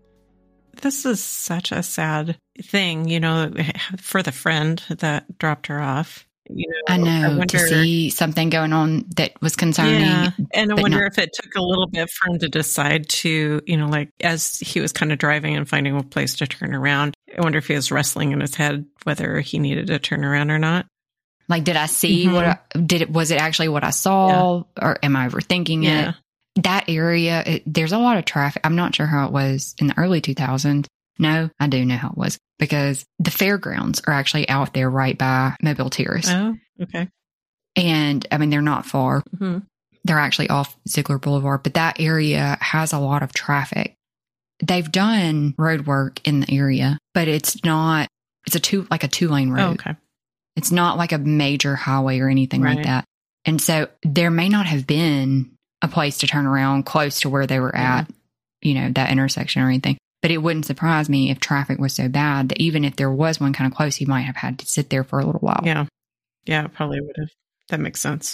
This is such a sad thing, for the friend that dropped her off. I know, to see something going on that was concerning. Yeah, and I wonder if it took a little bit for him to decide to, as he was kind of driving and finding a place to turn around, I wonder if he was wrestling in his head whether he needed to turn around or not. Like, did I see was it actually what I saw, or am I overthinking it? That area, there's a lot of traffic. I'm not sure how it was in the early 2000s. No, I do know how it was because the fairgrounds are actually out there right by Mobile Terrace. Oh, okay. And I mean, they're not far. Mm-hmm. They're actually off Ziegler Boulevard, but that area has a lot of traffic. They've done road work in the area, but it's a two-lane road. Oh, okay. It's not like a major highway or anything like that. And so there may not have been a place to turn around close to where they were at, that intersection or anything. But it wouldn't surprise me if traffic was so bad that even if there was one kind of close, he might have had to sit there for a little while. Yeah. Yeah, it probably would have. That makes sense.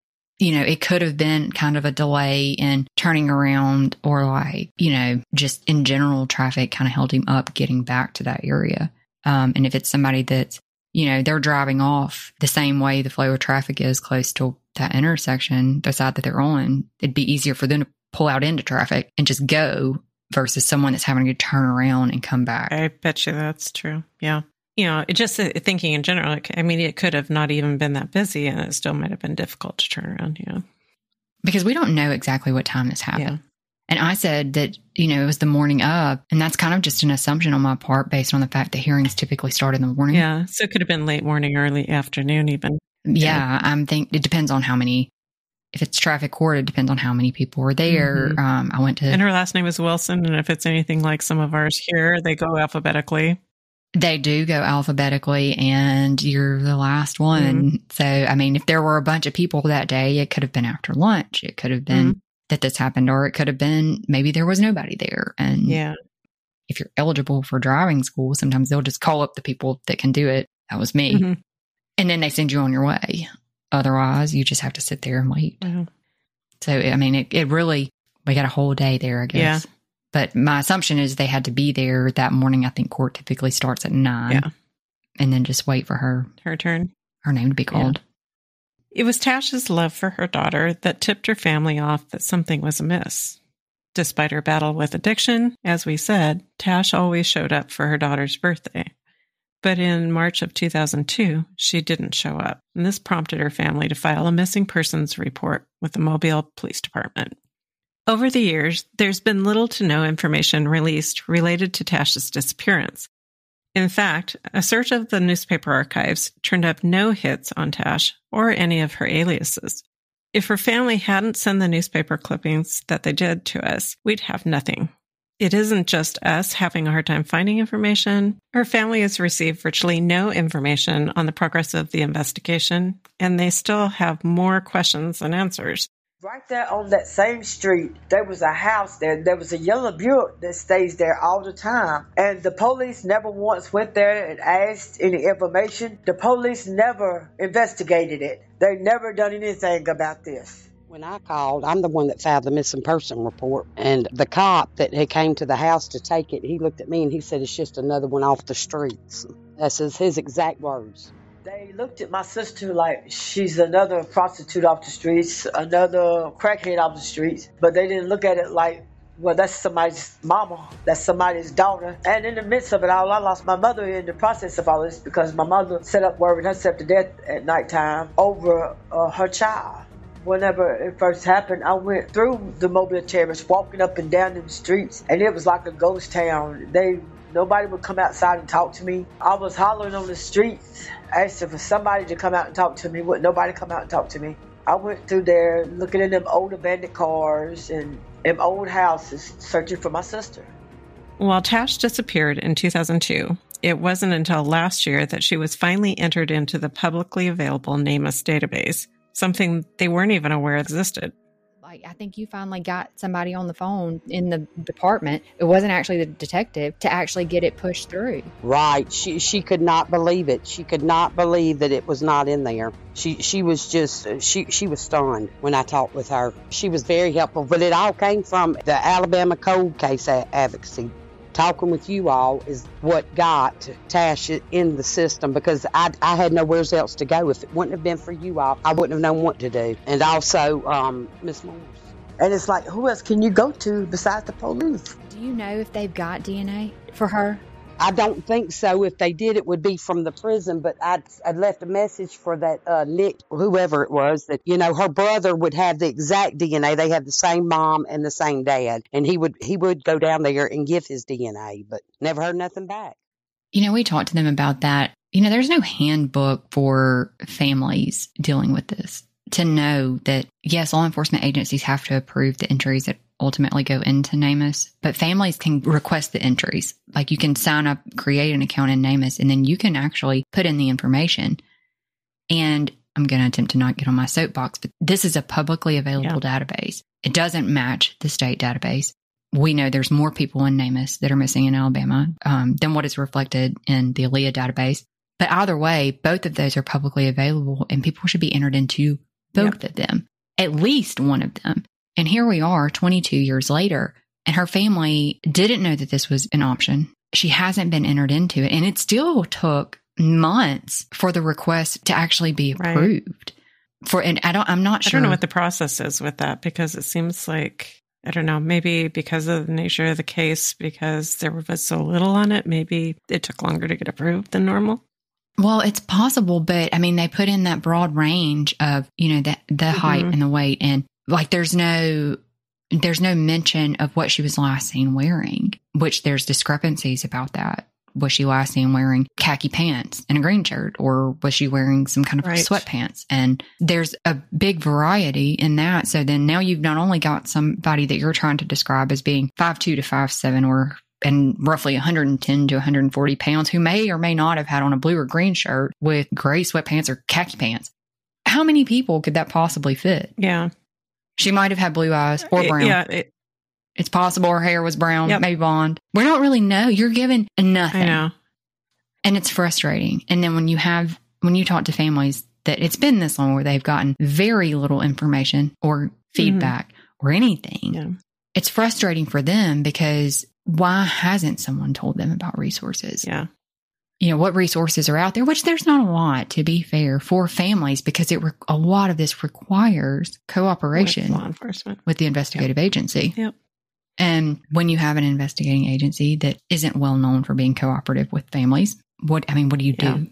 It could have been kind of a delay in turning around or just in general traffic kind of held him up getting back to that area. And if it's somebody that's, they're driving off the same way the flow of traffic is close to that intersection, the side that they're on, it'd be easier for them to pull out into traffic and just go versus someone that's having to turn around and come back. I bet you that's true. Yeah. Just thinking in general, it could have not even been that busy and it still might have been difficult to turn around, Because we don't know exactly what time this happened. And I said that, it was the morning of, and that's kind of just an assumption on my part based on the fact that hearings typically start in the morning. Yeah. So it could have been late morning, early afternoon even. Yeah. It depends on how many, if it's traffic court, it depends on how many people were there. Mm-hmm. I went to. And her last name is Wilson. And if it's anything like some of ours here, they go alphabetically. They do go alphabetically, and you're the last one. Mm-hmm. So, if there were a bunch of people that day, it could have been after lunch. It could have been that this happened, or it could have been maybe there was nobody there. And if you're eligible for driving school, sometimes they'll just call up the people that can do it. That was me. Mm-hmm. And then they send you on your way. Otherwise, you just have to sit there and wait. Wow. So, it really, we got a whole day there, I guess. Yeah. But my assumption is they had to be there that morning. I think court typically starts at 9. Yeah. And then just wait for her turn, her name to be called. Yeah. It was Tash's love for her daughter that tipped her family off that something was amiss. Despite her battle with addiction, as we said, Tash always showed up for her daughter's birthday. But in March of 2002, she didn't show up. And this prompted her family to file a missing persons report with the Mobile Police Department. Over the years, there's been little to no information released related to Tash's disappearance. In fact, a search of the newspaper archives turned up no hits on Tash or any of her aliases. If her family hadn't sent the newspaper clippings that they did to us, we'd have nothing. It isn't just us having a hard time finding information. Her family has received virtually no information on the progress of the investigation, and they still have more questions than answers. Right there on that same street, there was a house there. There was a yellow Buick that stays there all the time. And the police never once went there and asked any information. The police never investigated it. They never done anything about this. When I called, I'm the one that filed the missing person report. And the cop that had came to the house to take it, he looked at me and he said, it's just another one off the streets. That's his exact words. They looked at my sister like she's another prostitute off the streets, another crackhead off the streets. But they didn't look at it like, well, that's somebody's mama, that's somebody's daughter. And in the midst of it all, I lost my mother in the process of all this because my mother set up worrying herself to death at nighttime over her child. Whenever it first happened, I went through the Mobile Terrace, walking up and down in the streets, and it was like a ghost town. Nobody would come outside and talk to me. I was hollering on the streets, asking for somebody to come out and talk to me. Wouldn't nobody come out and talk to me. I went through there looking in them old abandoned cars and them old houses, searching for my sister. While Tash disappeared in 2002, it wasn't until last year that she was finally entered into the publicly available NamUs database, something they weren't even aware existed. I think you finally got somebody on the phone in the department. It wasn't actually the detective to actually get it pushed through. Right. She could not believe it. She could not believe that it was not in there. She was just, she was stunned when I talked with her. She was very helpful, but it all came from the Alabama Cold Case Advocacy. Talking with you all is what got Tash in the system because I had nowhere else to go. If it wouldn't have been for you all, I wouldn't have known what to do. And also, Miss Morris. And it's like, who else can you go to besides the police? Do you know if they've got DNA for her? I don't think so. If they did, it would be from the prison. But I'd left a message for that Nick, whoever it was, that, her brother would have the exact DNA. They have the same mom and the same dad. And he would go down there and give his DNA, but never heard nothing back. We talked to them about that. There's no handbook for families dealing with this to know that, yes, law enforcement agencies have to approve the entries that ultimately go into NamUs, but families can request the entries. Like you can sign up, create an account in NamUs, and then you can actually put in the information. And I'm going to attempt to not get on my soapbox, but this is a publicly available database. It doesn't match the state database. We know there's more people in NamUs that are missing in Alabama than what is reflected in the ALEA database. But either way, both of those are publicly available, and people should be entered into both of them, at least one of them. And here we are 22 years later, and her family didn't know that this was an option. She hasn't been entered into it. And it still took months for the request to actually be approved. I'm not sure. I don't know what the process is with that because it seems like, I don't know, maybe because of the nature of the case, because there was so little on it, maybe it took longer to get approved than normal. Well, it's possible, but they put in that broad range of, the height and the weight, and like there's no there's no mention of what she was last seen wearing, which there's discrepancies about that. Was she last seen wearing khaki pants and a green shirt, or was she wearing some kind of sweatpants? And there's a big variety in that. So then now you've not only got somebody that you're trying to describe as being 5'2" to 5'7", and roughly 110 to 140 pounds, who may or may not have had on a blue or green shirt with gray sweatpants or khaki pants. How many people could that possibly fit? Yeah. She might have had blue eyes or brown. Yeah. It's possible her hair was brown, maybe blonde. We don't really know. You're given nothing. I know. And it's frustrating. And then when you talk to families that it's been this long where they've gotten very little information or feedback or anything, it's frustrating for them because why hasn't someone told them about resources? Yeah. You know, what resources are out there, which there's not a lot, to be fair, for families, because a lot of this requires cooperation with law enforcement, with the investigative agency. Yep. And when you have an investigating agency that isn't well known for being cooperative with families, what do you do?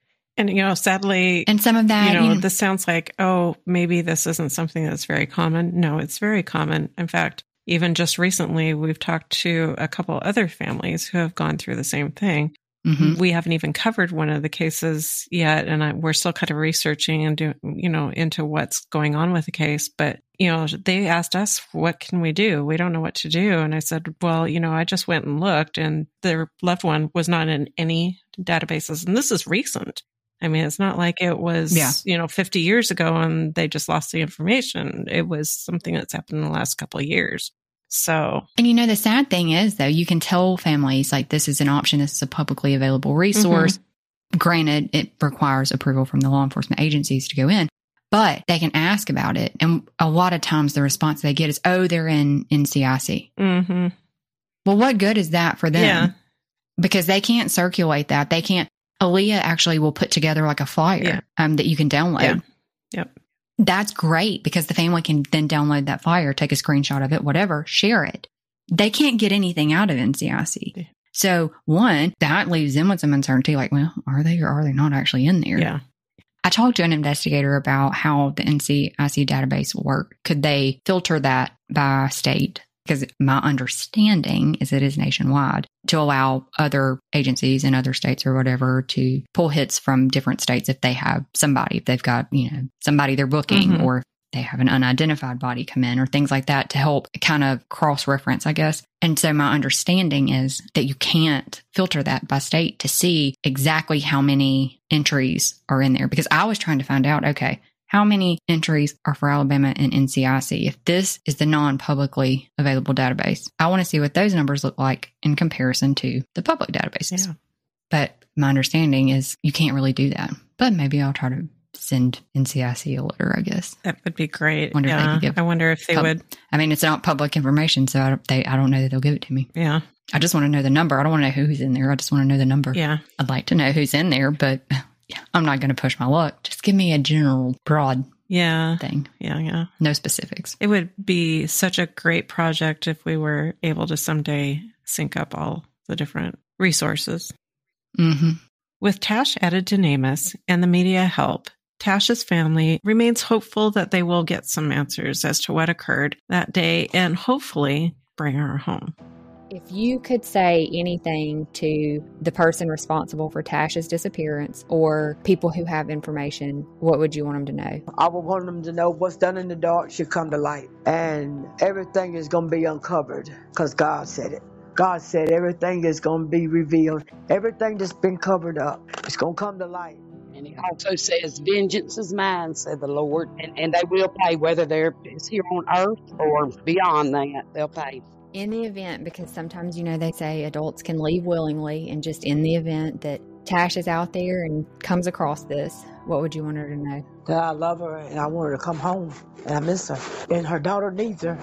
And, sadly, and some of that, this sounds like, oh, maybe this isn't something that's very common. No, it's very common. In fact, even just recently, we've talked to a couple other families who have gone through the same thing. Mm-hmm. We haven't even covered one of the cases yet, and we're still kind of researching and into what's going on with the case. But they asked us, "What can we do? We don't know what to do." And I said, "Well, I just went and looked, and their loved one was not in any databases, and this is recent. I mean, it's not like it was 50 years ago and they just lost the information. It was something that's happened in the last couple of years." So, and the sad thing is, though, you can tell families like this is an option. This is a publicly available resource. Mm-hmm. Granted, it requires approval from the law enforcement agencies to go in, but they can ask about it. And a lot of times the response they get is, oh, they're in NCIC. Mm-hmm. Well, what good is that for them? Yeah. Because they can't circulate that. They can't. Aaliyah actually will put together like a flyer that you can download. Yeah. Yep. That's great because the family can then download that flyer, take a screenshot of it, whatever, share it. They can't get anything out of NCIC. Yeah. So one, that leaves them with some uncertainty, like, well, are they or are they not actually in there? Yeah. I talked to an investigator about how the NCIC database will work. Could they filter that by state? Because my understanding is it is nationwide to allow other agencies in other states or whatever to pull hits from different states if they have somebody, if they've got, somebody they're booking mm-hmm. or they have an unidentified body come in or things like that to help kind of cross-reference, I guess. And so my understanding is that you can't filter that by state to see exactly how many entries are in there. Because I was trying to find out, okay, how many entries are for Alabama and NCIC? If this is the non-publicly available database, I want to see what those numbers look like in comparison to the public databases. Yeah. But my understanding is you can't really do that. But maybe I'll try to send NCIC a letter, I guess. That would be great. I wonder if they would. I mean, it's not public information, so I don't know that they'll give it to me. Yeah. I just want to know the number. I don't want to know who's in there. I just want to know the number. Yeah. I'd like to know who's in there, but I'm not going to push my luck. Just give me a general, broad thing. Yeah. No specifics. It would be such a great project if we were able to someday sync up all the different resources. Mm-hmm. With Tash added to NamUs and the media help, Tash's family remains hopeful that they will get some answers as to what occurred that day and hopefully bring her home. If you could say anything to the person responsible for Tash's disappearance or people who have information, what would you want them to know? I would want them to know what's done in the dark should come to light. And everything is going to be uncovered because God said it. God said everything is going to be revealed. Everything that's been covered up, it's going to come to light. And he also says, vengeance is mine, said the Lord. And they will pay, whether they're here on earth or beyond that, they'll pay. In the event, because sometimes, they say adults can leave willingly, and just in the event that Tash is out there and comes across this, what would you want her to know? That I love her and I want her to come home and I miss her. And her daughter needs her.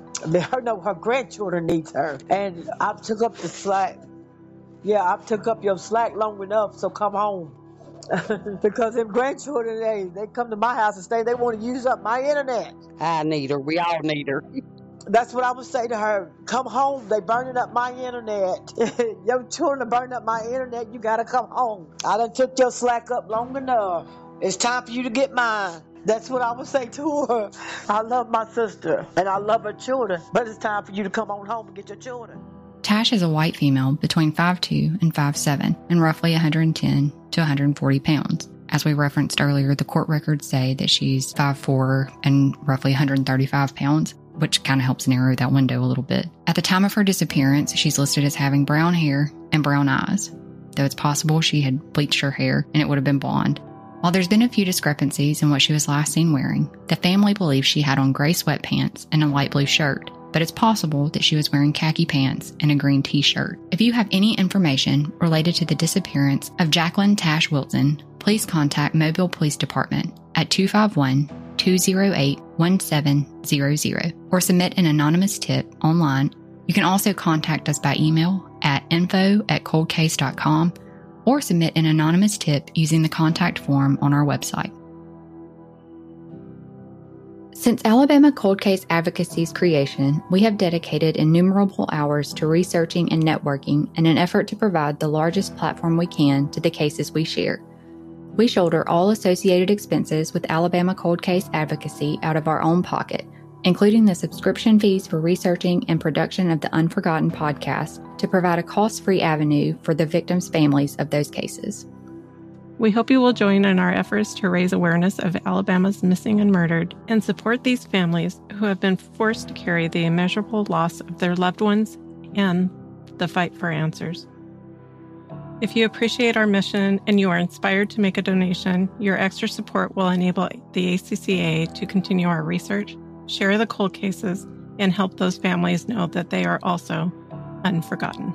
Her grandchildren needs her. And I took up the slack. Yeah, I took up your slack long enough, so come home. Because them grandchildren, they come to my house and stay. They want to use up my internet. I need her. We all need her. That's what I would say to her. Come home. They burning up my internet. Your children are burning up my internet. You got to come home. I done took your slack up long enough. It's time for you to get mine. That's what I would say to her. I love my sister and I love her children, but it's time for you to come on home and get your children. Tash is a white female between 5'2" and 5'7", and roughly 110 to 140 pounds. As we referenced earlier, the court records say that she's 5'4" and roughly 135 pounds, which kind of helps narrow that window a little bit. At the time of her disappearance, she's listed as having brown hair and brown eyes, though it's possible she had bleached her hair and it would have been blonde. While there's been a few discrepancies in what she was last seen wearing, the family believes she had on gray sweatpants and a light blue shirt, but it's possible that she was wearing khaki pants and a green t-shirt. If you have any information related to the disappearance of Jacqueline Tash Wilson, please contact Mobile Police Department at 251-208-1700 or submit an anonymous tip online. You can also contact us by email at info@coldcase.com or submit an anonymous tip using the contact form on our website. Since Alabama Cold Case Advocacy's creation, we have dedicated innumerable hours to researching and networking in an effort to provide the largest platform we can to the cases we share. We shoulder all associated expenses with Alabama Cold Case Advocacy out of our own pocket, including the subscription fees for researching and production of the Unforgotten podcast to provide a cost-free avenue for the victims' families of those cases. We hope you will join in our efforts to raise awareness of Alabama's missing and murdered and support these families who have been forced to carry the immeasurable loss of their loved ones and the fight for answers. If you appreciate our mission and you are inspired to make a donation, your extra support will enable the ACCA to continue our research, share the cold cases, and help those families know that they are also unforgotten.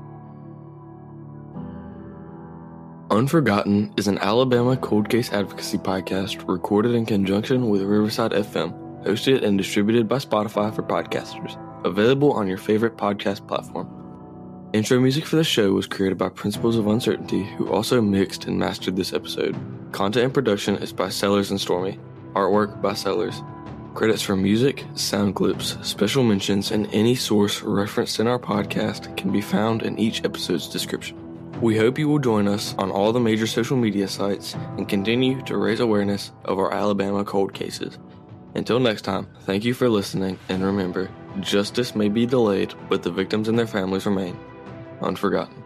Unforgotten is an Alabama cold case advocacy podcast recorded in conjunction with Riverside FM, hosted and distributed by Spotify for podcasters, available on your favorite podcast platform. Intro music for the show was created by Principles of Uncertainty, who also mixed and mastered this episode. Content and production is by Sellers and Stormy. Artwork by Sellers. Credits for music, sound clips, special mentions, and any source referenced in our podcast can be found in each episode's description. We hope you will join us on all the major social media sites and continue to raise awareness of our Alabama cold cases. Until next time, thank you for listening, and remember, justice may be delayed, but the victims and their families remain unforgotten.